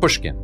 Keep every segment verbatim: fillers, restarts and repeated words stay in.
Pushkin.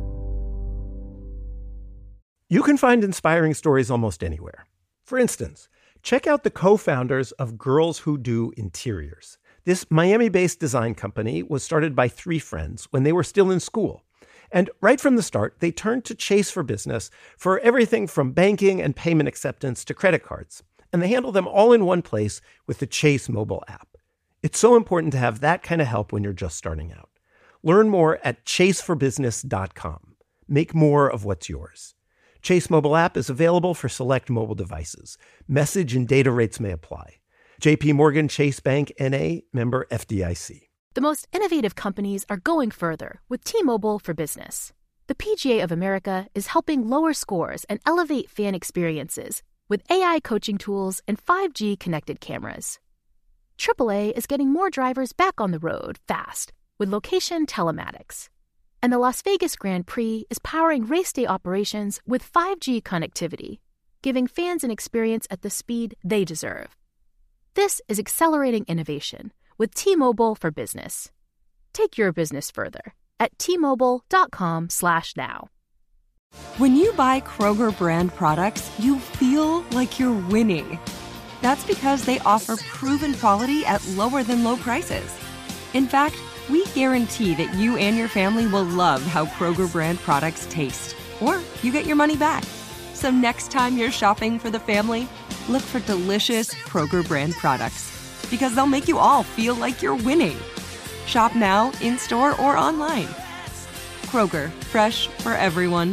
You can find inspiring stories almost anywhere. For instance, check out the co-founders of Girls Who Do Interiors. This Miami-based design company was started by three friends when they were still in school. And right from the start, they turned to Chase for Business for everything from banking and payment acceptance to credit cards. And they handle them all in one place with the Chase mobile app. It's so important to have that kind of help when you're just starting out. Learn more at chase for business dot com. Make more of what's yours. Chase mobile app is available for select mobile devices. Message and data rates may apply. J P Morgan Chase Bank N A, member F D I C. The most innovative companies are going further with T-Mobile for Business. The P G A of America is helping lower scores and elevate fan experiences with A I coaching tools and five G connected cameras. triple A is getting more drivers back on the road fast with location telematics. And the Las Vegas Grand Prix is powering race day operations with five G connectivity, giving fans an experience at the speed they deserve. This is accelerating innovation with T-Mobile for Business. Take your business further at T Mobile dot com slash now. When you buy Kroger brand products, you feel like you're winning. That's because they offer proven quality at lower than low prices. In fact, we guarantee that you and your family will love how Kroger brand products taste, or you get your money back. So next time you're shopping for the family, look for delicious Kroger brand products, because they'll make you all feel like you're winning. Shop now, in-store, or online. Kroger, fresh for everyone.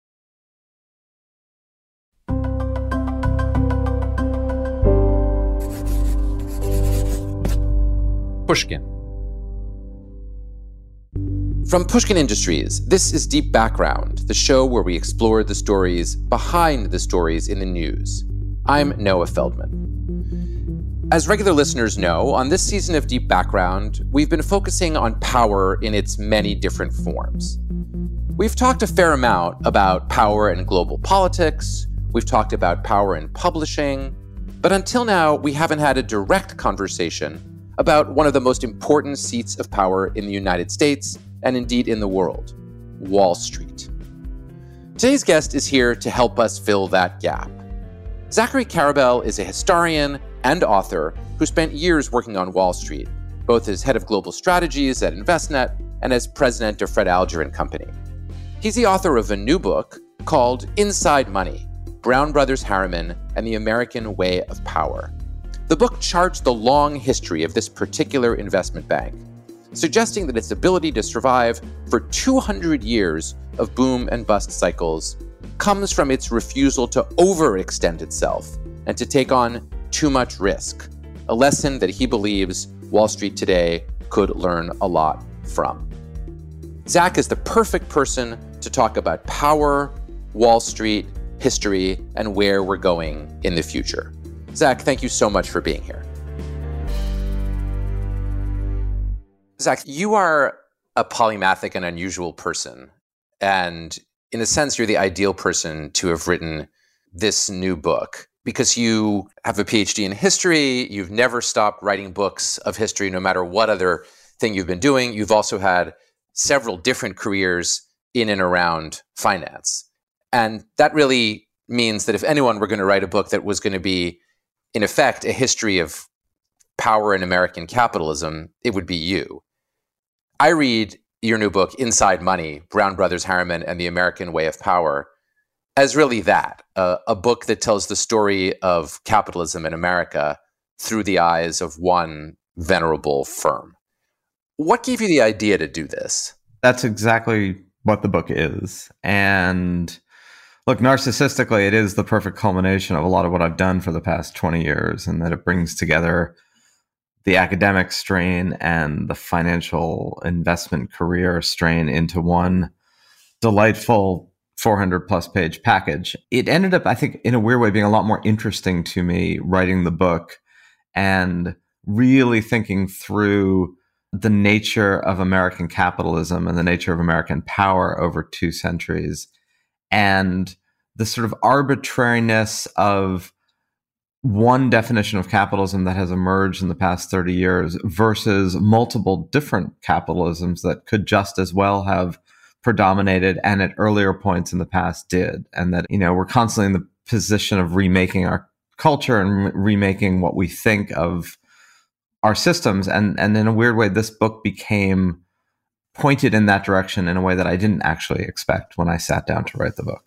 Pushkin. From Pushkin Industries, this is Deep Background, the show where we explore the stories behind the stories in the news. I'm Noah Feldman. As regular listeners know, on this season of Deep Background, we've been focusing on power in its many different forms. We've talked a fair amount about power in global politics, we've talked about power in publishing, but until now, we haven't had a direct conversation about one of the most important seats of power in the United States, and indeed in the world, Wall Street. Today's guest is here to help us fill that gap. Zachary Karabell is a historian and author who spent years working on Wall Street, both as head of global strategies at Envestnet and as president of Fred Alger and Company. He's the author of a new book called Inside Money, Brown Brothers Harriman and the American Way of Power. The book charts the long history of this particular investment bank, suggesting that its ability to survive for two hundred years of boom and bust cycles comes from its refusal to overextend itself and to take on too much risk, a lesson that he believes Wall Street today could learn a lot from. Zach is the perfect person to talk about power, Wall Street, history, and where we're going in the future. Zach, thank you so much for being here. Zach, you are a polymathic and unusual person. And in a sense, you're the ideal person to have written this new book because you have a P H D in history. You've never stopped writing books of history, no matter what other thing you've been doing. You've also had several different careers in and around finance. And that really means that if anyone were going to write a book that was going to be, in effect, a history of power in American capitalism, it would be you. I read your new book, Inside Money, Brown Brothers Harriman and the American Way of Power, as really that, uh, a book that tells the story of capitalism in America through the eyes of one venerable firm. What gave you the idea to do this? That's exactly what the book is. And look, narcissistically, it is the perfect culmination of a lot of what I've done for the past twenty years, and that it brings together the academic strain and the financial investment career strain into one delightful four hundred plus page package. It ended up, I think, in a weird way, being a lot more interesting to me writing the book and really thinking through the nature of American capitalism and the nature of American power over two centuries, and the sort of arbitrariness of one definition of capitalism that has emerged in the past thirty years versus multiple different capitalisms that could just as well have predominated and at earlier points in the past did. And that, you know, we're constantly in the position of remaking our culture and re- remaking what we think of our systems. And, and in a weird way, this book became pointed in that direction in a way that I didn't actually expect when I sat down to write the book.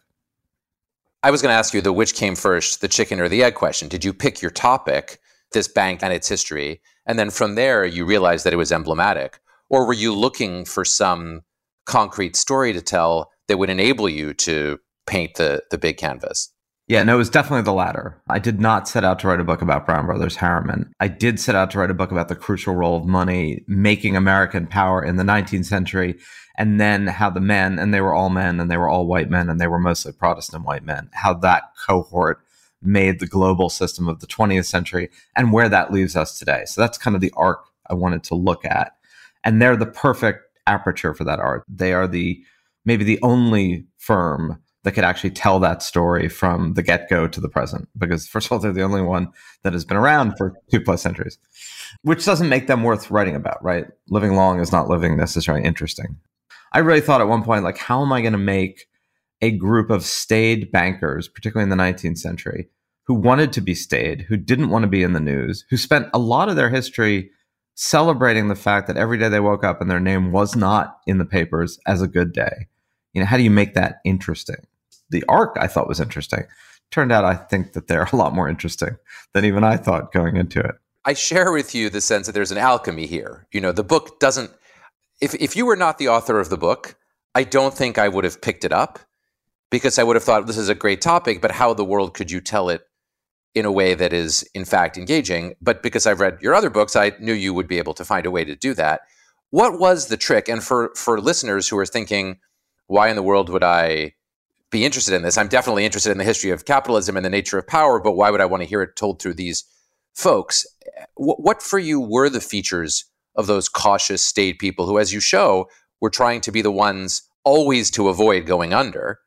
I was going to ask you the which came first, the chicken or the egg question. Did you pick your topic, this bank and its history, and then from there you realized that it was emblematic? Or were you looking for some concrete story to tell that would enable you to paint the, the big canvas? Yeah, no, it was definitely the latter. I did not set out to write a book about Brown Brothers Harriman. I did set out to write a book about the crucial role of money making American power in the nineteenth century, and then how the men, and they were all men, and they were all white men, and they were mostly Protestant white men, how that cohort made the global system of the twentieth century and where that leaves us today. So that's kind of the arc I wanted to look at. And they're the perfect aperture for that art. They are the maybe the only firm that could actually tell that story from the get-go to the present. Because first of all, they're the only one that has been around for two plus centuries, which doesn't make them worth writing about, right? Living long is not living necessarily interesting. I really thought at one point, like, how am I going to make a group of staid bankers, particularly in the nineteenth century, who wanted to be staid, who didn't want to be in the news, who spent a lot of their history celebrating the fact that every day they woke up and their name was not in the papers as a good day. You know, how do you make that interesting? The arc I thought was interesting. Turned out I think that they're a lot more interesting than even I thought going into it. I share with you the sense that there's an alchemy here. You know, the book doesn't, if, if you were not the author of the book, I don't think I would have picked it up, because I would have thought this is a great topic, but how in the world could you tell it in a way that is, in fact, engaging? But because I've read your other books, I knew you would be able to find a way to do that. What was the trick? And for, for listeners who are thinking, why in the world would I be interested in this? I'm definitely interested in the history of capitalism and the nature of power, but why would I want to hear it told through these folks? What, what for you were the features of those cautious, staid people who, as you show, were trying to be the ones always to avoid going under?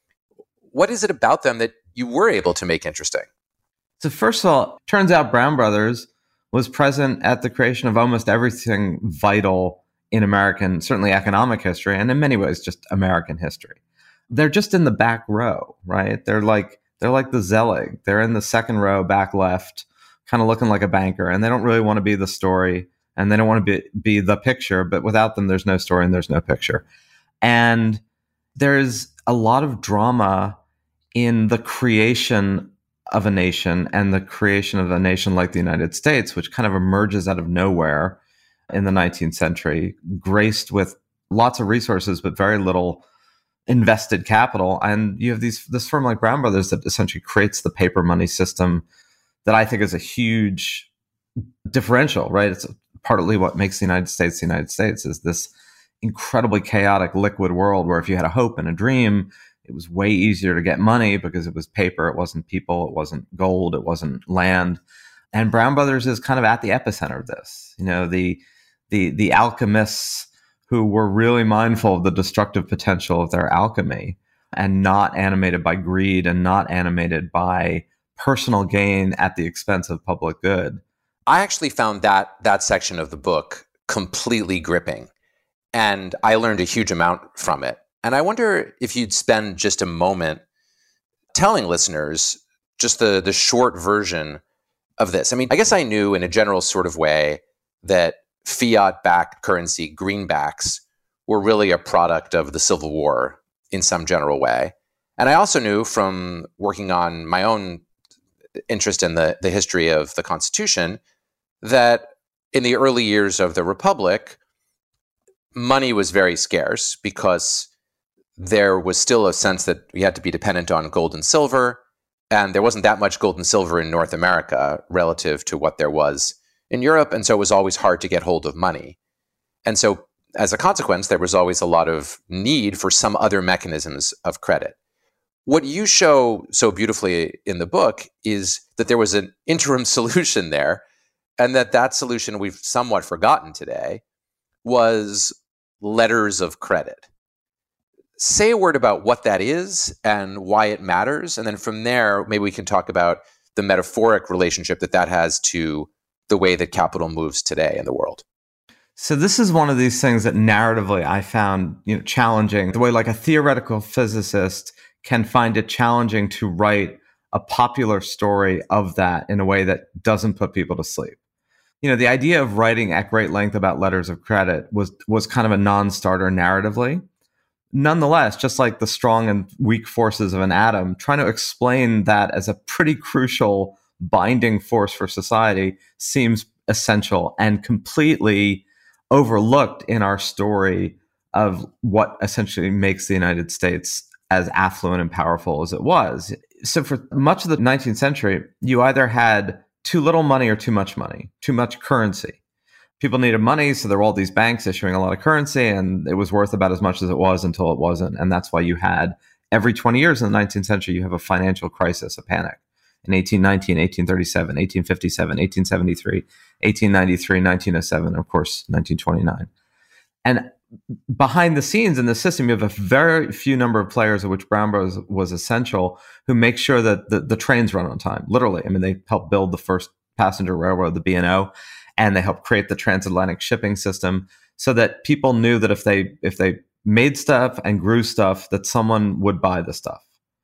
What is it about them that you were able to make interesting? So first of all, turns out Brown Brothers was present at the creation of almost everything vital in American, certainly economic history, and in many ways just American history. They're just in the back row, right? They're like they're like the Zelig. They're in the second row, back left, kind of looking like a banker, and they don't really want to be the story, and they don't want to be, be the picture, but without them, there's no story and there's no picture. And there's a lot of drama in the creation of a nation and the creation of a nation like the United States, which kind of emerges out of nowhere in the nineteenth century, graced with lots of resources, but very little invested capital. And you have these this firm like Brown Brothers that essentially creates the paper money system that I think is a huge differential, right? It's partly what makes the United States the United States, is this incredibly chaotic liquid world where if you had a hope and a dream, it was way easier to get money because it was paper. It wasn't people. It wasn't gold. It wasn't land. And Brown Brothers is kind of at the epicenter of this. You know, the the the alchemists who were really mindful of the destructive potential of their alchemy and not animated by greed and not animated by personal gain at the expense of public good. I actually found that that section of the book completely gripping, and I learned a huge amount from it. And I wonder if you'd spend just a moment telling listeners just the, the short version of this. I mean, I guess I knew in a general sort of way that fiat-backed currency, greenbacks, were really a product of the Civil War in some general way. And I also knew from working on my own interest in the, the history of the Constitution that in the early years of the Republic, money was very scarce because there was still a sense that we had to be dependent on gold and silver, and there wasn't that much gold and silver in North America relative to what there was in Europe, and so it was always hard to get hold of money. And so as a consequence, there was always a lot of need for some other mechanisms of credit. What you show so beautifully in the book is that there was an interim solution there, and that that solution we've somewhat forgotten today was letters of credit. Say a word about what that is and why it matters. And then from there, maybe we can talk about the metaphoric relationship that that has to the way that capital moves today in the world. So this is one of these things that narratively I found, you know, challenging. The way like a theoretical physicist can find it challenging to write a popular story of that in a way that doesn't put people to sleep. You know, the idea of writing at great length about letters of credit was was kind of a non-starter narratively. Nonetheless, just like the strong and weak forces of an atom, trying to explain that as a pretty crucial binding force for society seems essential and completely overlooked in our story of what essentially makes the United States as affluent and powerful as it was. So for much of the nineteenth century, you either had too little money or too much money, too much currency. People needed money, so there were all these banks issuing a lot of currency, and it was worth about as much as it was until it wasn't. And that's why you had, every twenty years in the nineteenth century, you have a financial crisis, a panic. In eighteen nineteen, eighteen thirty-seven, eighteen fifty-seven, eighteen seventy-three, eighteen ninety-three, nineteen oh seven, and of course, nineteen twenty-nine. And behind the scenes in the system, you have a very few number of players, of which Brown Brothers was essential, who make sure that the, the trains run on time. Literally, I mean, they helped build the first passenger railroad, the B and O, and they helped create the transatlantic shipping system, so that people knew that if they if they made stuff and grew stuff, that someone would buy the stuff.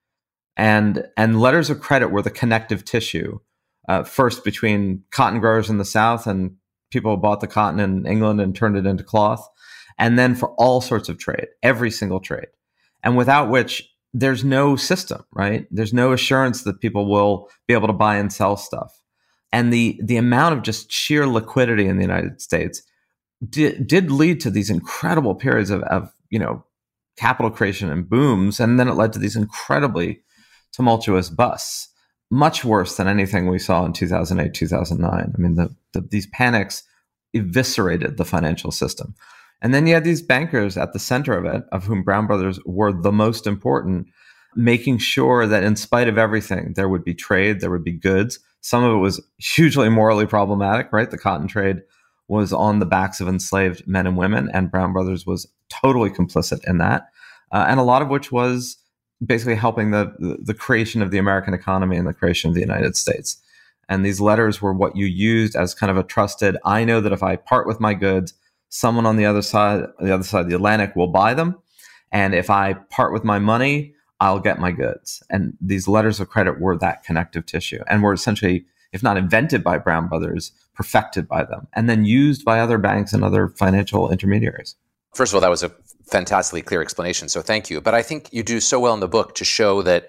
And and letters of credit were the connective tissue, uh, first between cotton growers in the South and people who bought the cotton in England and turned it into cloth, and then for all sorts of trade, every single trade, and without which there's no system, right? There's no assurance that people will be able to buy and sell stuff. And the the amount of just sheer liquidity in the United States did, did lead to these incredible periods of, of, you know, capital creation and booms, and then it led to these incredibly tumultuous busts, much worse than anything we saw in two thousand eight, two thousand nine. I mean, the, the, these panics eviscerated the financial system. And then you had these bankers at the center of it, of whom Brown Brothers were the most important, making sure that in spite of everything, there would be trade, there would be goods. Some of it was hugely morally problematic, right? The cotton trade was on the backs of enslaved men and women, and Brown Brothers was totally complicit in that. Uh, and a lot of which was basically helping the, the the creation of the American economy and the creation of the United States. And these letters were what you used as kind of a trusted, I know that if I part with my goods, someone on the other side, the other side of the Atlantic will buy them. And if I part with my money, I'll get my goods. And these letters of credit were that connective tissue and were essentially, if not invented by Brown Brothers, perfected by them and then used by other banks and other financial intermediaries. First of all, that was a fantastically clear explanation, so thank you. But I think you do so well in the book to show that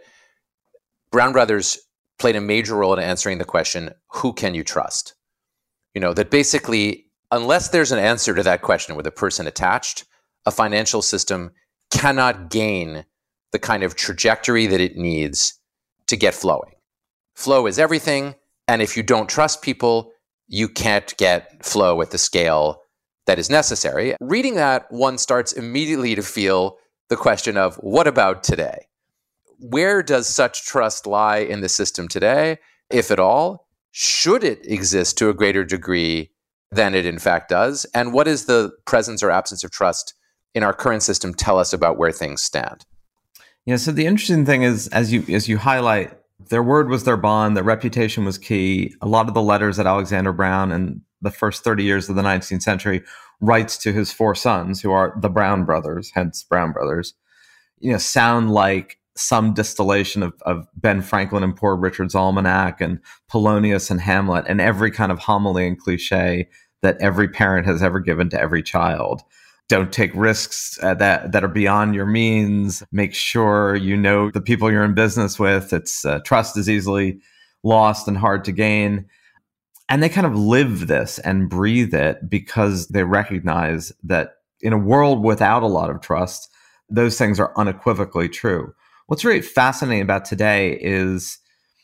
Brown Brothers played a major role in answering the question, who can you trust? You know, that basically, unless there's an answer to that question with a person attached, a financial system cannot gain the kind of trajectory that it needs to get flowing. Flow is everything, and if you don't trust people, you can't get flow at the scale that is necessary. Reading that, one starts immediately to feel the question of, what about today? Where does such trust lie in the system today, if at all? Should it exist to a greater degree than it in fact does? And what is the presence or absence of trust in our current system tell us about where things stand? Yeah, so the interesting thing is, as you as you highlight, their word was their bond, their reputation was key. A lot of the letters that Alexander Brown in the first thirty years of the nineteenth century writes to his four sons, who are the Brown brothers, hence Brown Brothers, you know, sound like some distillation of, of Ben Franklin and Poor Richard's Almanac and Polonius and Hamlet and every kind of homily and cliche that every parent has ever given to every child. Don't take risks uh, that, that are beyond your means. Make sure you know the people you're in business with. It's uh, trust is easily lost and hard to gain. And they kind of live this and breathe it because they recognize that in a world without a lot of trust, those things are unequivocally true. What's really fascinating about today is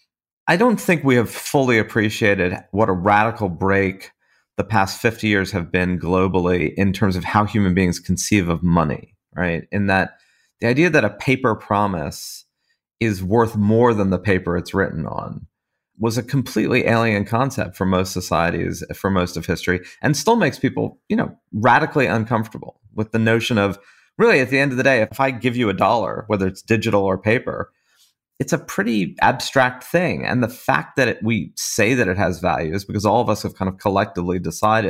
I don't think we have fully appreciated what a radical break the past fifty years have been globally in terms of how human beings conceive of money, right? In that the idea that a paper promise is worth more than the paper it's written on was a completely alien concept for most societies, for most of history, and still makes people, you know, radically uncomfortable with the notion of, really, at the end of the day, if I give you a dollar, whether it's digital or paper, it's a pretty abstract thing. And the fact that it, we say that it has value is because all of us have kind of collectively decided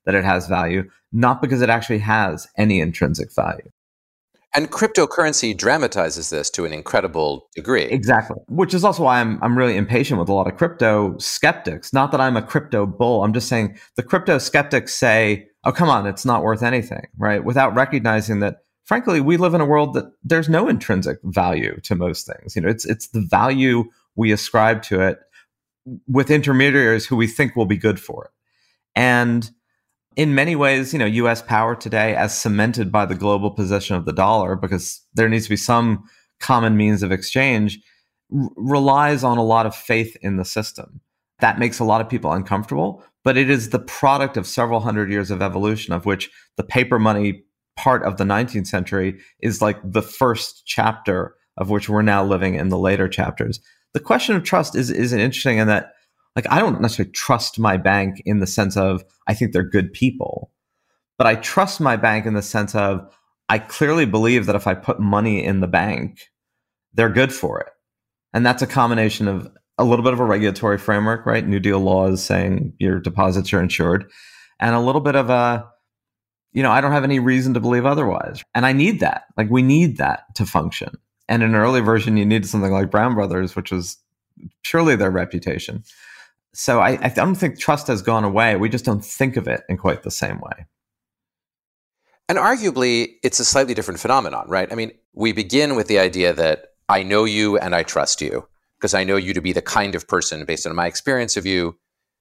that it has value, not because it actually has any intrinsic value. And cryptocurrency dramatizes this to an incredible degree. Exactly. Which is also why I'm I'm really impatient with a lot of crypto skeptics. Not that I'm a crypto bull. I'm just saying the crypto skeptics say, oh, come on, it's not worth anything, right? Without recognizing that, frankly, we live in a world that there's no intrinsic value to most things. You know, it's it's the value we ascribe to it with intermediaries who we think will be good for it. And in many ways, you know, U S power today, as cemented by the global position of the dollar, because there needs to be some common means of exchange, r- relies on a lot of faith in the system. That makes a lot of people uncomfortable, but it is the product of several hundred years of evolution, of which the paper money part of the nineteenth century is like the first chapter, of which we're now living in the later chapters. The question of trust is, is interesting in that, like, I don't necessarily trust my bank in the sense of I think they're good people, but I trust my bank in the sense of I clearly believe that if I put money in the bank, they're good for it. And that's a combination of a little bit of a regulatory framework, right? New Deal laws saying your deposits are insured, and a little bit of a, you know, I don't have any reason to believe otherwise. And I need that. Like, we need that to function. And in an early version, you needed something like Brown Brothers, which was purely their reputation. So I, I don't think trust has gone away. We just don't think of it in quite the same way. And arguably, it's a slightly different phenomenon, right? I mean, we begin with the idea that I know you and I trust you because I know you to be the kind of person, based on my experience of you,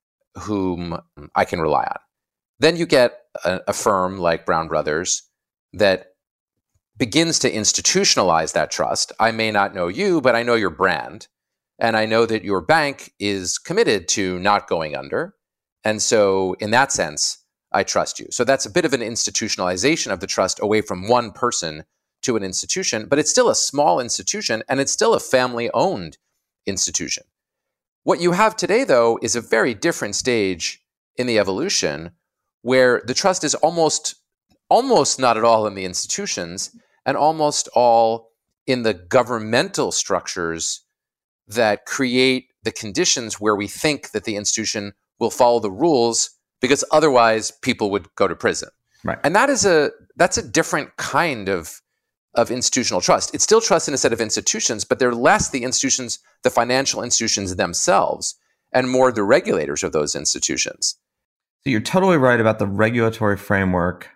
whom I can rely on. Then you get a, a firm like Brown Brothers that begins to institutionalize that trust. I may not know you, but I know your brand. And I know that your bank is committed to not going under. And so in that sense, I trust you. So that's a bit of an institutionalization of the trust away from one person to an institution, but it's still a small institution and it's still a family-owned institution. What you have today, though, is a very different stage in the evolution where the trust is almost, almost not at all in the institutions and almost all in the governmental structures that create the conditions where we think that the institution will follow the rules, because otherwise people would go to prison. Right. And that is a that's a different kind of of institutional trust. It's still trust in a set of institutions, but they're less the institutions, the financial institutions themselves, and more the regulators of those institutions. So you're totally right about the regulatory framework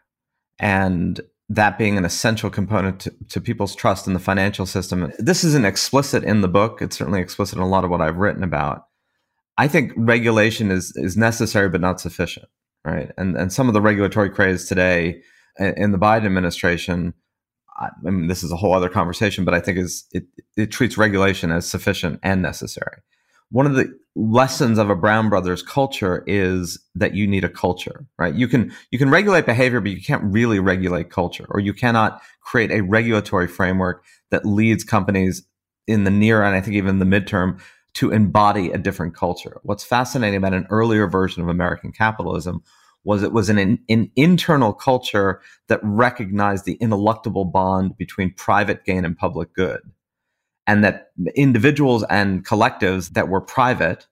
and that being an essential component to, to people's trust in the financial system. This isn't explicit in the book. It's certainly explicit in a lot of what I've written about. I think regulation is is necessary but not sufficient, right? And and some of the regulatory craze today in the Biden administration, I mean, this is a whole other conversation, but I think is it, it treats regulation as sufficient and necessary. One of the lessons of a Brown Brothers culture is that you need a culture, right? You can you can regulate behavior, but you can't really regulate culture, or you cannot create a regulatory framework that leads companies in the near and I think even the midterm to embody a different culture. What's fascinating about an earlier version of American capitalism was it was an, an internal culture that recognized the ineluctable bond between private gain and public good. And that individuals and collectives that were private,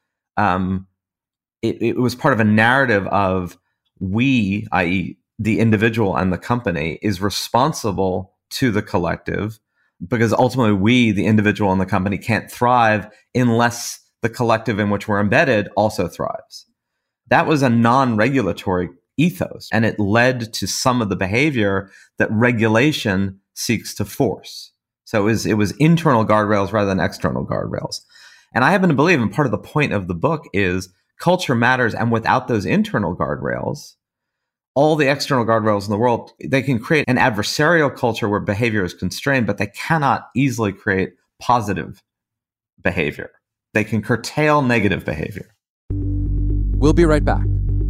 um, it, it was part of a narrative of we, that is the individual and the company, is responsible to the collective, because ultimately we, the individual and the company, can't thrive unless the collective in which we're embedded also thrives. That was a non-regulatory ethos, and it led to some of the behavior that regulation seeks to force. So it was, it was internal guardrails rather than external guardrails. And I happen to believe, and part of the point of the book is culture matters, and without those internal guardrails, all the external guardrails in the world, they can create an adversarial culture where behavior is constrained, but they cannot easily create positive behavior. They can curtail negative behavior. We'll be right back.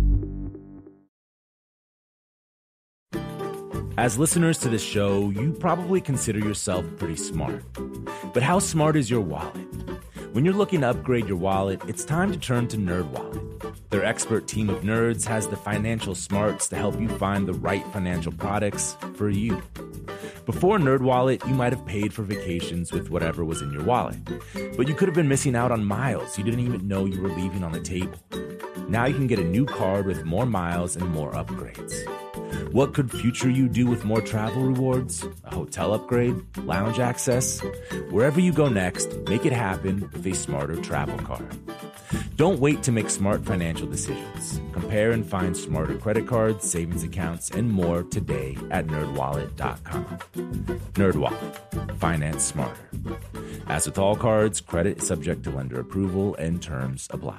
As listeners to this show, you probably consider yourself pretty smart. But how smart is your wallet? When you're looking to upgrade your wallet, it's time to turn to NerdWallet. Their expert team of nerds has the financial smarts to help you find the right financial products for you. Before NerdWallet, you might have paid for vacations with whatever was in your wallet. But you could have been missing out on miles you didn't even know you were leaving on the table. Now you can get a new card with more miles and more upgrades. What could future you do with more travel rewards? A hotel upgrade? Lounge access? Wherever you go next, make it happen with a smarter travel card. Don't wait to make smart financial decisions. Compare and find smarter credit cards, savings accounts, and more today at nerd wallet dot com. NerdWallet. Finance smarter. As with all cards, credit is subject to lender approval and terms apply.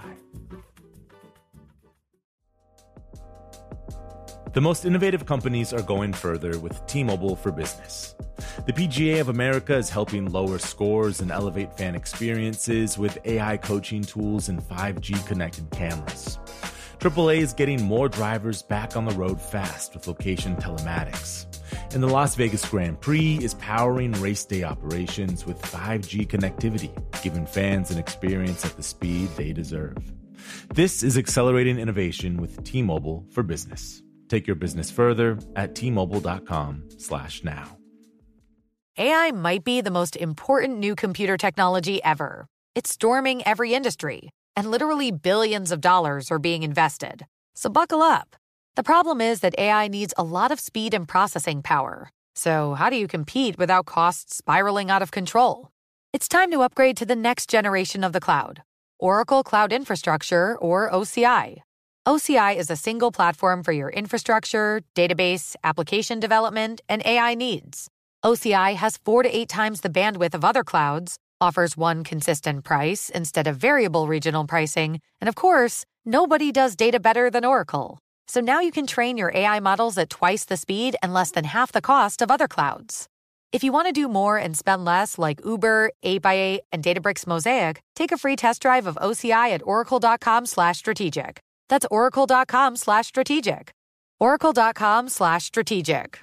The most innovative companies are going further with T-Mobile for Business. The P G A of America is helping lower scores and elevate fan experiences with A I coaching tools and five G connected cameras. triple A is getting more drivers back on the road fast with location telematics. And the Las Vegas Grand Prix is powering race day operations with five G connectivity, giving fans an experience at the speed they deserve. This is accelerating innovation with T-Mobile for Business. Take your business further at T-Mobile.com slash now. A I might be the most important new computer technology ever. It's storming every industry, and literally billions of dollars are being invested. So buckle up. The problem is that A I needs a lot of speed and processing power. So how do you compete without costs spiraling out of control? It's time to upgrade to the next generation of the cloud, Oracle Cloud Infrastructure, or O C I. O C I is a single platform for your infrastructure, database, application development, and A I needs. O C I has four to eight times the bandwidth of other clouds, offers one consistent price instead of variable regional pricing, and of course, nobody does data better than Oracle. So now you can train your A I models at twice the speed and less than half the cost of other clouds. If you want to do more and spend less like Uber, eight by eight, and Databricks Mosaic, take a free test drive of O C I at oracle.com slash strategic. That's oracle.com slash strategic. Oracle.com slash strategic.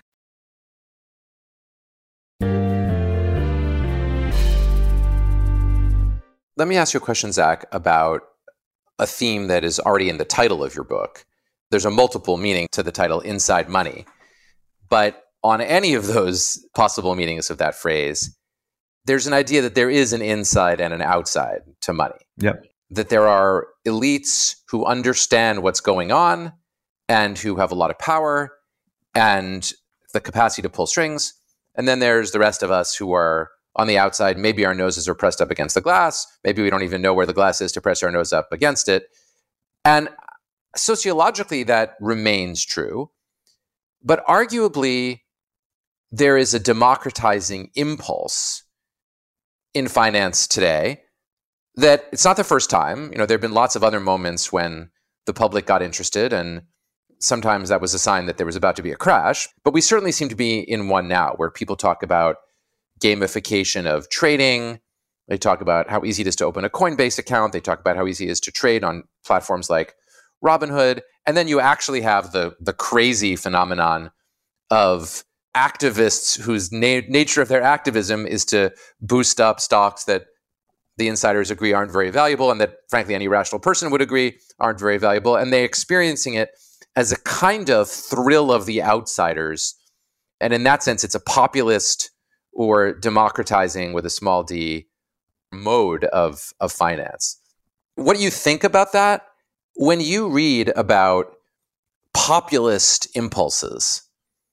Let me ask you a question, Zach, about a theme that is already in the title of your book. There's a multiple meaning to the title, Inside Money. But on any of those possible meanings of that phrase, there's an idea that there is an inside and an outside to money. Yep. That there are elites who understand what's going on and who have a lot of power and the capacity to pull strings. And then there's the rest of us who are on the outside. Maybe our noses are pressed up against the glass. Maybe we don't even know where the glass is to press our nose up against it. And sociologically, that remains true. But arguably, there is a democratizing impulse in finance today that it's not the first time. You know, there have been lots of other moments when the public got interested, and sometimes that was a sign that there was about to be a crash. But we certainly seem to be in one now where people talk about gamification of trading. They talk about how easy it is to open a Coinbase account. They talk about how easy it is to trade on platforms like Robinhood. And then you actually have the, the crazy phenomenon of activists whose na- nature of their activism is to boost up stocks that the insiders agree aren't very valuable and that, frankly, any rational person would agree aren't very valuable. And they're experiencing it as a kind of thrill of the outsiders. And in that sense, it's a populist or democratizing with a small d mode of, of finance. What do you think about that? When you read about populist impulses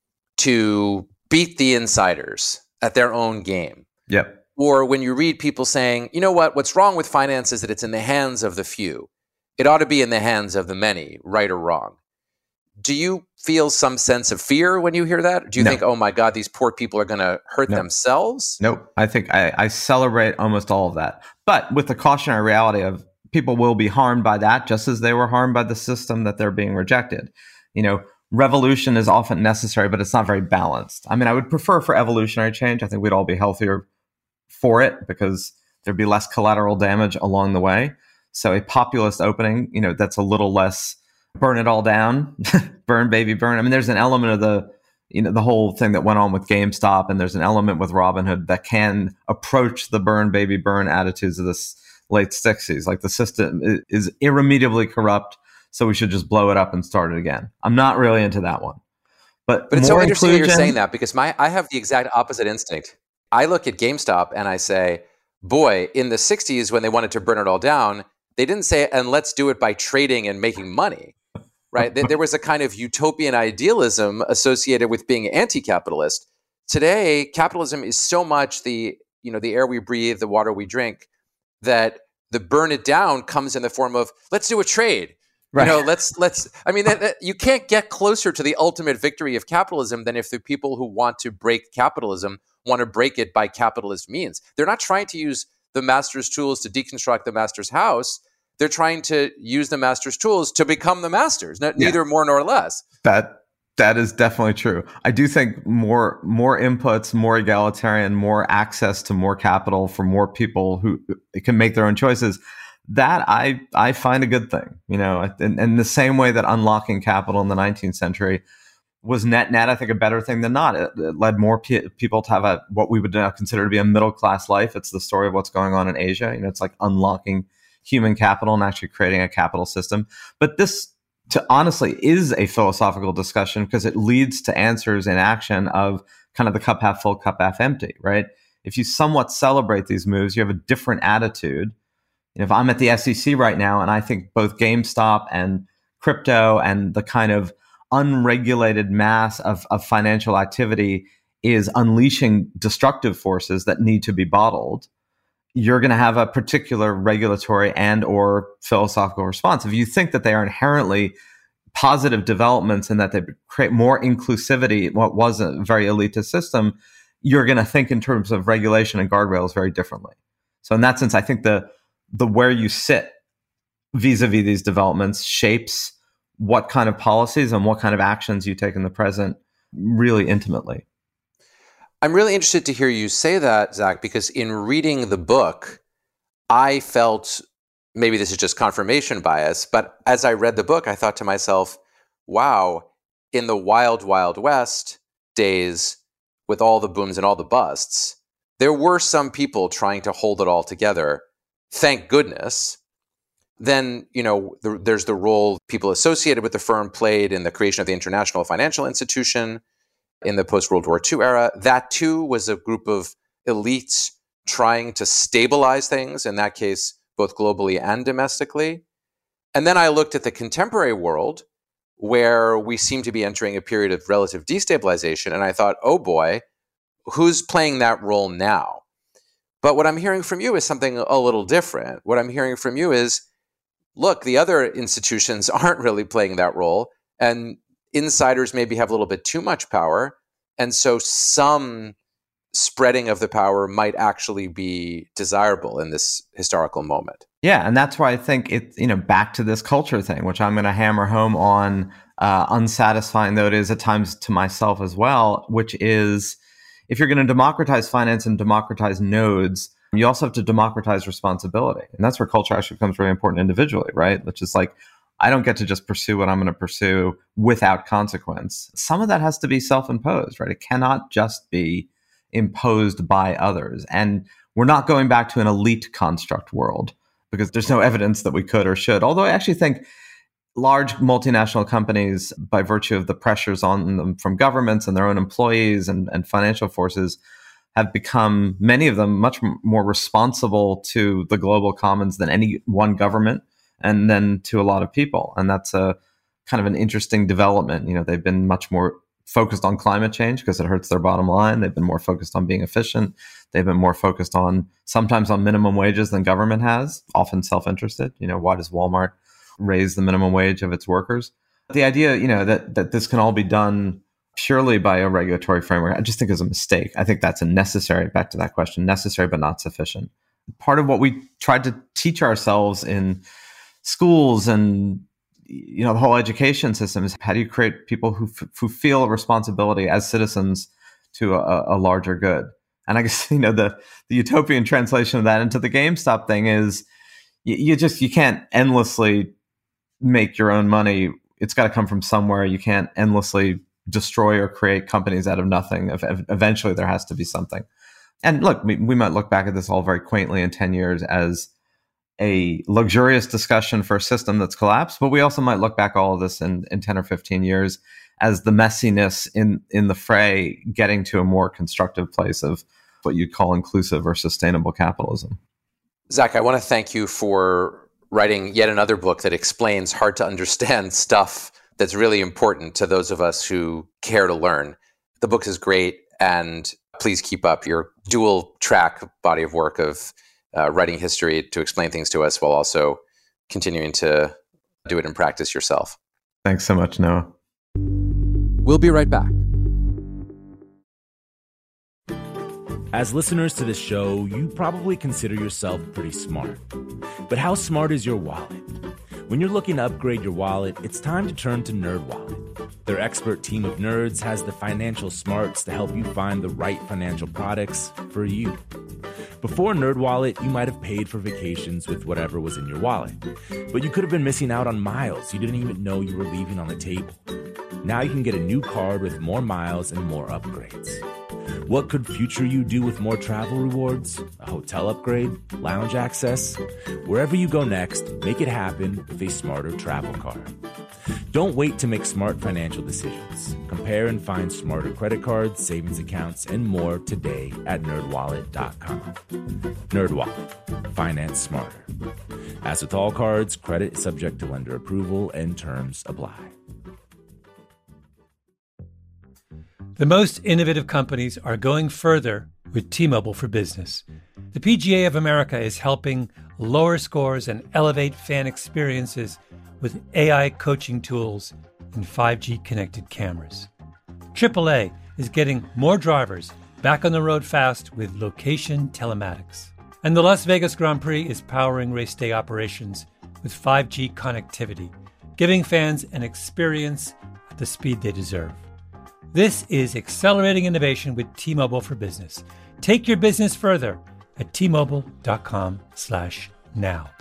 to beat the insiders at their own game, yep. Or when you read people saying, you know what, what's wrong with finance is that it's in the hands of the few. It ought to be in the hands of the many, right or wrong. Do you feel some sense of fear when you hear that? Do you no. think, oh my God, these poor people are going to hurt no. themselves? Nope. I think I, I celebrate almost all of that. But with the cautionary reality of people will be harmed by that, just as they were harmed by the system that they're being rejected. You know, revolution is often necessary, but it's not very balanced. I mean, I would prefer for evolutionary change. I think we'd all be healthier for it because there'd be less collateral damage along the way. So a populist opening, you know, that's a little less burn it all down, burn, baby, burn. I mean, there's an element of the, you know, the whole thing that went on with GameStop, and there's an element with Robinhood that can approach the burn, baby, burn attitudes of this late sixties. Like the system is irremediably corrupt, so we should just blow it up and start it again. I'm not really into that one. But, but it's so interesting inclusion, that you're saying that because my I have the exact opposite instinct. I look at GameStop and I say, boy, in the sixties when they wanted to burn it all down, They didn't say, and let's do it by trading and making money, right? There was a kind of utopian idealism associated with being anti-capitalist. Today, capitalism is so much the, you know, the air we breathe, the water we drink, that the burn it down comes in the form of, let's do a trade. Right. You know, let's, let's, I mean, that, that, you can't get closer to the ultimate victory of capitalism than if the people who want to break capitalism want to break it by capitalist means. They're not trying to use the master's tools to deconstruct the master's house. They're trying to use the master's tools to become the masters, not, yeah. neither more nor less. That that is definitely true. I do think more more inputs, more egalitarian, more access to more capital for more people who can make their own choices. That I I find a good thing. You know, in, in the same way that unlocking capital in the nineteenth century was net net, I think, a better thing than not. It, it led more pe- people to have a what we would now consider to be a middle class life. It's the story of what's going on in Asia. You know, it's like unlocking human capital and actually creating a capital system. But this, to honestly, is a philosophical discussion because it leads to answers in action of kind of the cup half full, cup half empty, right? If you somewhat celebrate these moves, you have a different attitude. You know, if I'm at the S E C right now and I think both GameStop and crypto and the kind of unregulated mass of, of financial activity is unleashing destructive forces that need to be bottled, you're going to have a particular regulatory and or philosophical response. If you think that they are inherently positive developments and that they create more inclusivity, what was a very elitist system, you're going to think in terms of regulation and guardrails very differently. So in that sense, I think the the where you sit vis-a-vis these developments shapes what kind of policies and what kind of actions you take in the present really intimately. I'm really interested to hear you say that, Zach, because in reading the book, I felt, maybe this is just confirmation bias, but as I read the book, I thought to myself, wow, in the wild, wild west days with all the booms and all the busts, there were some people trying to hold it all together. Thank goodness. Then, you know, the, there's the role people associated with the firm played in the creation of the International Financial Institution in the post-World War Two era. That too was a group of elites trying to stabilize things, in that case, both globally and domestically. And then I looked at the contemporary world where we seem to be entering a period of relative destabilization. And I thought, oh boy, who's playing that role now? But what I'm hearing from you is something a little different. What I'm hearing from you is, look, the other institutions aren't really playing that role. And insiders maybe have a little bit too much power. And so some spreading of the power might actually be desirable in this historical moment. Yeah. And that's why I think it, you know, back to this culture thing, which I'm going to hammer home on, uh, unsatisfying though it is at times to myself as well, which is if you're going to democratize finance and democratize nodes, you also have to democratize responsibility. And that's where culture actually becomes really important individually, right? Which is like, I don't get to just pursue what I'm going to pursue without consequence. Some of that has to be self-imposed, right? It cannot just be imposed by others. And we're not going back to an elite construct world because there's no evidence that we could or should. Although I actually think large multinational companies, by virtue of the pressures on them from governments and their own employees and, and financial forces, have become, many of them, much more responsible to the global commons than any one government, and then to a lot of people. And that's a kind of an interesting development. You know, they've been much more focused on climate change because it hurts their bottom line. They've been more focused on being efficient. They've been more focused on sometimes on minimum wages than government has, often self-interested. You know, why does Walmart raise the minimum wage of its workers? The idea, you know, that that this can all be done purely by a regulatory framework, I just think is a mistake. I think that's a necessary, back to that question, necessary but not sufficient. Part of what we tried to teach ourselves in schools and, you know, the whole education system is how do you create people who f- who feel a responsibility as citizens to a, a larger good? And I guess, you know, the the utopian translation of that into the GameStop thing is you, you just you can't endlessly make your own money. It's got to come from somewhere. You can't endlessly destroy or create companies out of nothing. Eventually, there has to be something. And look, we, we might look back at this all very quaintly in ten years as a luxurious discussion for a system that's collapsed, but we also might look back all of this in, in ten or fifteen years as the messiness in, in the fray getting to a more constructive place of what you'd call inclusive or sustainable capitalism. Zach, I want to thank you for writing yet another book that explains hard to understand stuff that's really important to those of us who care to learn. The book is great, and please keep up your dual track body of work of uh, writing history to explain things to us while also continuing to do it in practice yourself. Thanks so much, Noah. We'll be right back. As listeners to this show, you probably consider yourself pretty smart. But how smart is your wallet? When you're looking to upgrade your wallet, it's time to turn to NerdWallet. Their expert team of nerds has the financial smarts to help you find the right financial products for you. Before NerdWallet, you might have paid for vacations with whatever was in your wallet, but you could have been missing out on miles you didn't even know you were leaving on the table. Now you can get a new card with more miles and more upgrades. What could future you do with more travel rewards? A hotel upgrade? Lounge access? Wherever you go next, make it happen with a smarter travel card. Don't wait to make smart financial decisions. Compare and find smarter credit cards, savings accounts, and more today at nerd wallet dot com. NerdWallet. Finance smarter. As with all cards, credit is subject to lender approval and terms apply. The most innovative companies are going further with T-Mobile for Business. The P G A of America is helping lower scores and elevate fan experiences with A I coaching tools and five G connected cameras. triple A is getting more drivers back on the road fast with location telematics. And the Las Vegas Grand Prix is powering race day operations with five G connectivity, giving fans an experience at the speed they deserve. This is accelerating innovation with T-Mobile for Business. Take your business further at T-Mobile.com slash now.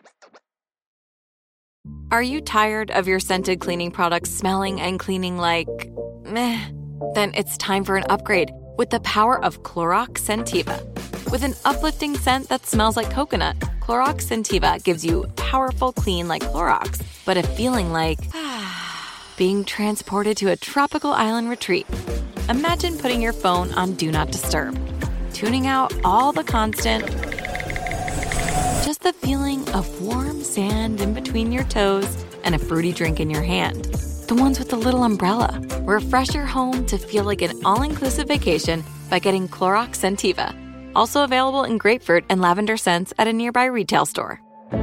Are you tired of your scented cleaning products smelling and cleaning like meh? Then it's time for an upgrade with the power of Clorox Scentiva. With an uplifting scent that smells like coconut, Clorox Scentiva gives you powerful clean like Clorox, but a feeling like being transported to a tropical island retreat. Imagine putting your phone on Do Not Disturb, tuning out all the constant, just the feeling of warm sand in between your toes and a fruity drink in your hand. The ones with the little umbrella. Refresh your home to feel like an all-inclusive vacation by getting Clorox Scentiva. Also available in grapefruit and lavender scents at a nearby retail store.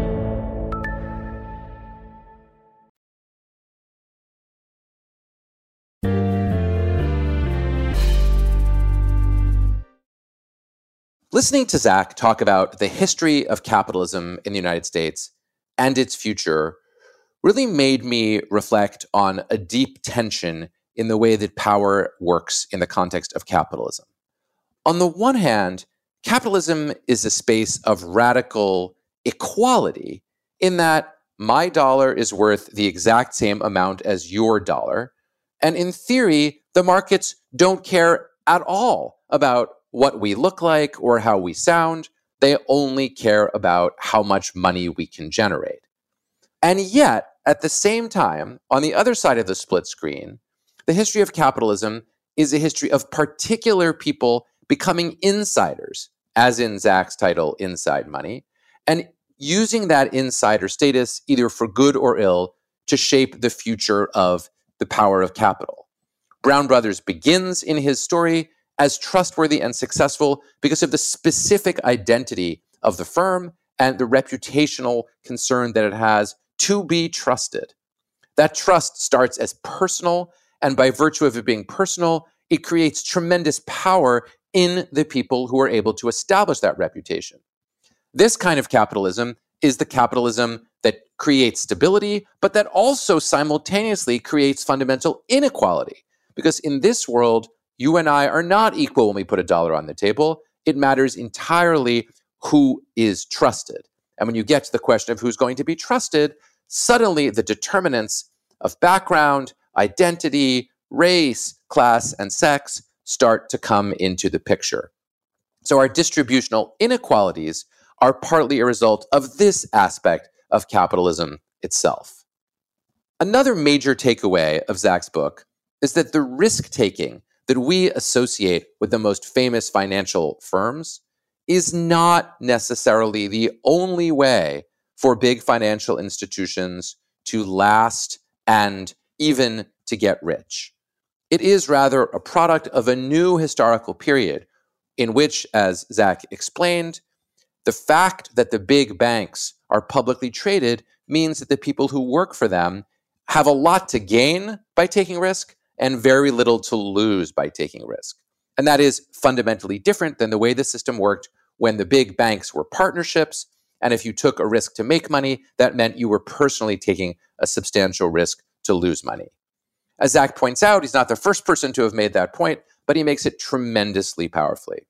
Listening to Zach talk about the history of capitalism in the United States and its future really made me reflect on a deep tension in the way that power works in the context of capitalism. On the one hand, capitalism is a space of radical equality in that my dollar is worth the exact same amount as your dollar. And in theory, the markets don't care at all about what we look like or how we sound. They only care about how much money we can generate. And yet, at the same time, on the other side of the split screen, the history of capitalism is a history of particular people becoming insiders, as in Zach's title, Inside Money, and using that insider status, either for good or ill, to shape the future of the power of capital. Brown Brothers begins in his story as trustworthy and successful because of the specific identity of the firm and the reputational concern that it has to be trusted. That trust starts as personal, and by virtue of it being personal, it creates tremendous power in the people who are able to establish that reputation. This kind of capitalism is the capitalism that creates stability, but that also simultaneously creates fundamental inequality. Because in this world, you and I are not equal when we put a dollar on the table. It matters entirely who is trusted. And when you get to the question of who's going to be trusted, suddenly the determinants of background, identity, race, class, and sex start to come into the picture. So our distributional inequalities are partly a result of this aspect of capitalism itself. Another major takeaway of Zach's book is that the risk-taking that we associate with the most famous financial firms is not necessarily the only way for big financial institutions to last and even to get rich. It is rather a product of a new historical period in which, as Zach explained, the fact that the big banks are publicly traded means that the people who work for them have a lot to gain by taking risk and very little to lose by taking risk. And that is fundamentally different than the way the system worked when the big banks were partnerships. And if you took a risk to make money, that meant you were personally taking a substantial risk to lose money. As Zach points out, he's not the first person to have made that point, but he makes it tremendously powerfully.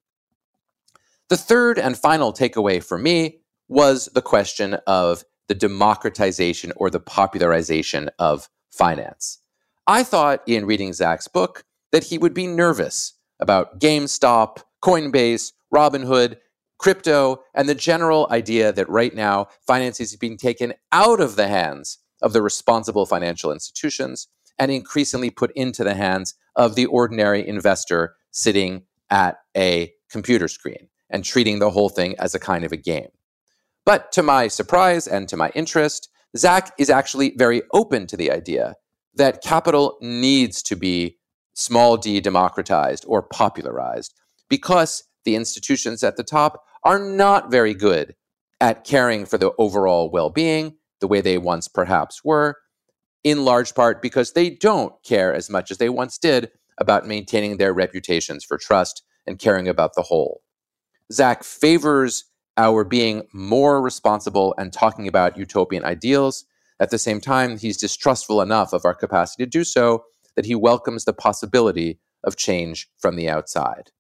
The third and final takeaway for me was the question of the democratization or the popularization of finance. I thought in reading Zach's book that he would be nervous about GameStop, Coinbase, Robinhood, crypto, and the general idea that right now finance is being taken out of the hands of the responsible financial institutions and increasingly put into the hands of the ordinary investor sitting at a computer screen and treating the whole thing as a kind of a game. But to my surprise and to my interest, Zach is actually very open to the idea that capital needs to be small d democratized or popularized because the institutions at the top are not very good at caring for the overall well-being the way they once perhaps were, in large part because they don't care as much as they once did about maintaining their reputations for trust and caring about the whole. Zach favors our being more responsible and talking about utopian ideals. At the same time, he's distrustful enough of our capacity to do so that he welcomes the possibility of change from the outside.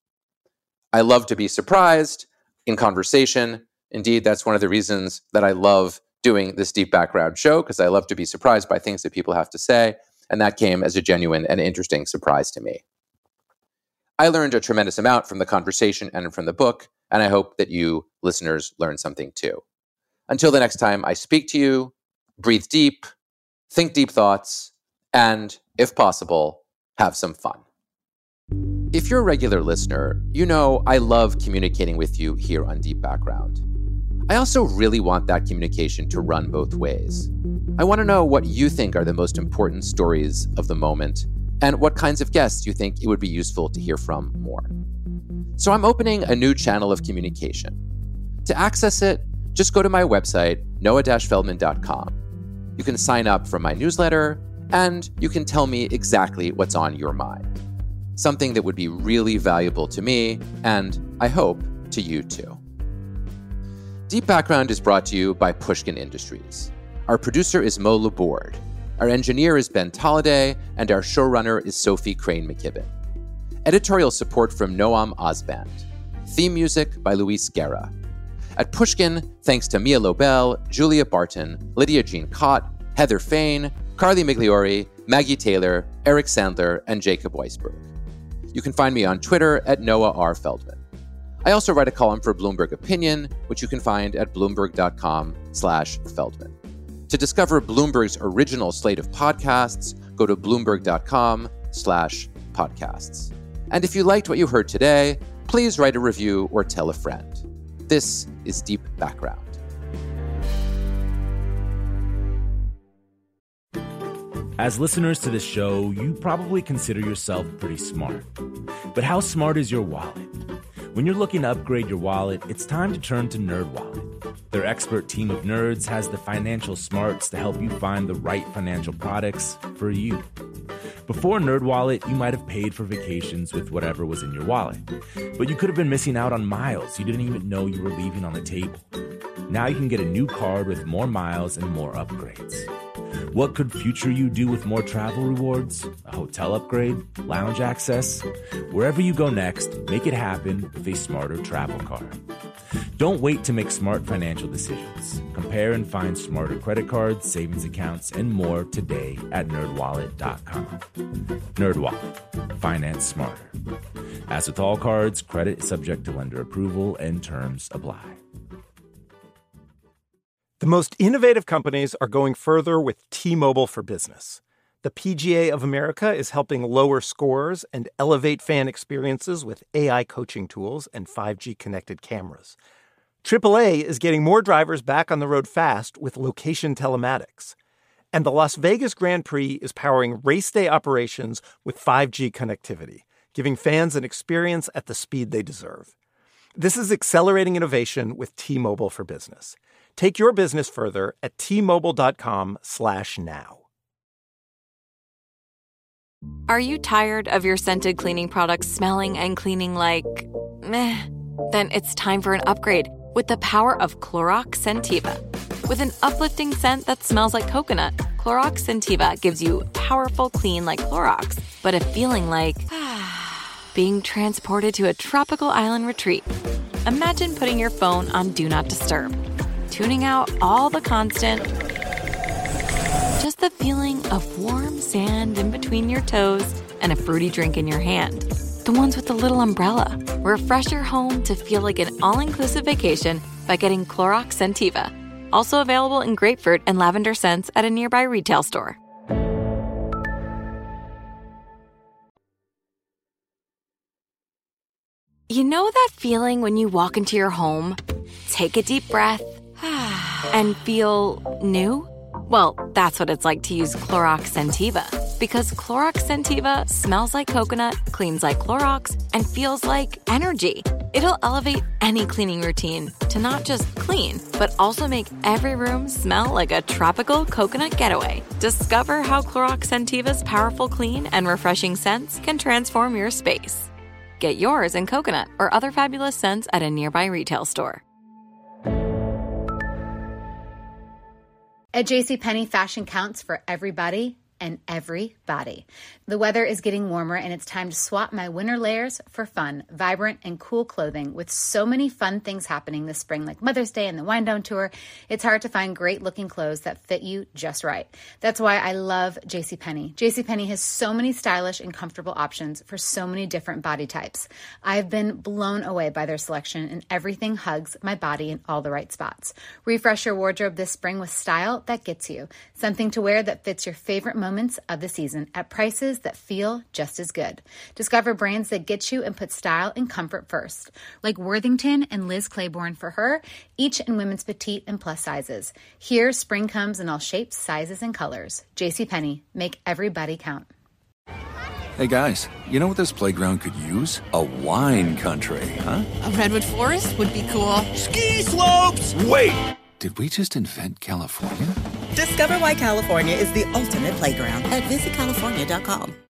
I love to be surprised in conversation. Indeed, that's one of the reasons that I love doing this Deep Background show, because I love to be surprised by things that people have to say, and that came as a genuine and interesting surprise to me. I learned a tremendous amount from the conversation and from the book, and I hope that you, listeners, learn something too. Until the next time I speak to you, breathe deep, think deep thoughts, and, if possible, have some fun. If you're a regular listener, you know I love communicating with you here on Deep Background. I also really want that communication to run both ways. I want to know what you think are the most important stories of the moment and what kinds of guests you think it would be useful to hear from more. So I'm opening a new channel of communication. To access it, just go to my website, noah dash feldman dot com. You can sign up for my newsletter, and you can tell me exactly what's on your mind. Something that would be really valuable to me, and I hope to you too. Deep Background is brought to you by Pushkin Industries. Our producer is Mo Laborde. Our engineer is Ben Tolliday, and our showrunner is Sophie Crane McKibben. Editorial support from Noam Osband. Theme music by Luis Guerra. At Pushkin, thanks to Mia Lobel, Julia Barton, Lydia Jean Cott, Heather Fain, Carly Migliori, Maggie Taylor, Eric Sandler, and Jacob Weisberg. You can find me on Twitter at Noah R. Feldman. I also write a column for Bloomberg Opinion, which you can find at bloomberg.com slash Feldman. To discover Bloomberg's original slate of podcasts, go to bloomberg.com slash podcasts. And if you liked what you heard today, please write a review or tell a friend. This is Deep Background. As listeners to this show, you probably consider yourself pretty smart. But how smart is your wallet? When you're looking to upgrade your wallet, it's time to turn to NerdWallet. Their expert team of nerds has the financial smarts to help you find the right financial products for you. Before NerdWallet, you might have paid for vacations with whatever was in your wallet. But you could have been missing out on miles you didn't even know you were leaving on the table. Now you can get a new card with more miles and more upgrades. What could future you do with more travel rewards? A hotel upgrade? Lounge access? Wherever you go next, make it happen with a smarter travel card. Don't wait to make smart financial decisions. Compare and find smarter credit cards, savings accounts, and more today at nerd wallet dot com. NerdWallet. Finance smarter. As with all cards, credit is subject to lender approval and terms apply. The most innovative companies are going further with T-Mobile for Business. The P G A of America is helping lower scores and elevate fan experiences with A I coaching tools and five G connected cameras. triple A is getting more drivers back on the road fast with location telematics. And the Las Vegas Grand Prix is powering race day operations with five G connectivity, giving fans an experience at the speed they deserve. This is accelerating innovation with T-Mobile for Business. Take your business further at T-Mobile.com slash now. Are you tired of your scented cleaning products smelling and cleaning like meh? Then it's time for an upgrade with the power of Clorox Scentiva. With an uplifting scent that smells like coconut, Clorox Scentiva gives you powerful clean like Clorox, but a feeling like being transported to a tropical island retreat. Imagine putting your phone on Do Not Disturb, tuning out all the constant, just the feeling of warm sand in between your toes and a fruity drink in your hand. The ones with the little umbrella. Refresh your home to feel like an all-inclusive vacation by getting Clorox Scentiva. Also available in grapefruit and lavender scents at a nearby retail store. You know that feeling when you walk into your home, take a deep breath, and feel new? Well, that's what it's like to use Clorox Scentiva. Because Clorox Scentiva smells like coconut, cleans like Clorox, and feels like energy. It'll elevate any cleaning routine to not just clean, but also make every room smell like a tropical coconut getaway. Discover how Clorox Scentiva's powerful clean and refreshing scents can transform your space. Get yours in coconut or other fabulous scents at a nearby retail store. At JCPenney, fashion counts for everybody and every body. The weather is getting warmer and it's time to swap my winter layers for fun, vibrant, and cool clothing. With so many fun things happening this spring, like Mother's Day and the Wind Down Tour, it's hard to find great looking clothes that fit you just right. That's why I love JCPenney. JCPenney has so many stylish and comfortable options for so many different body types. I've been blown away by their selection, and everything hugs my body in all the right spots. Refresh your wardrobe this spring with style that gets you. Something to wear that fits your favorite moments of the season at prices that feel just as good. Discover brands that get you and put style and comfort first, like Worthington and Liz Claiborne for her, each in women's petite and plus sizes. Here, spring comes in all shapes, sizes, and colors. JCPenney, make everybody count. Hey guys, you know what this playground could use? A wine country, huh? A redwood forest would be cool. Ski slopes! Wait! Did we just invent California? Discover why California is the ultimate playground at visit california dot com.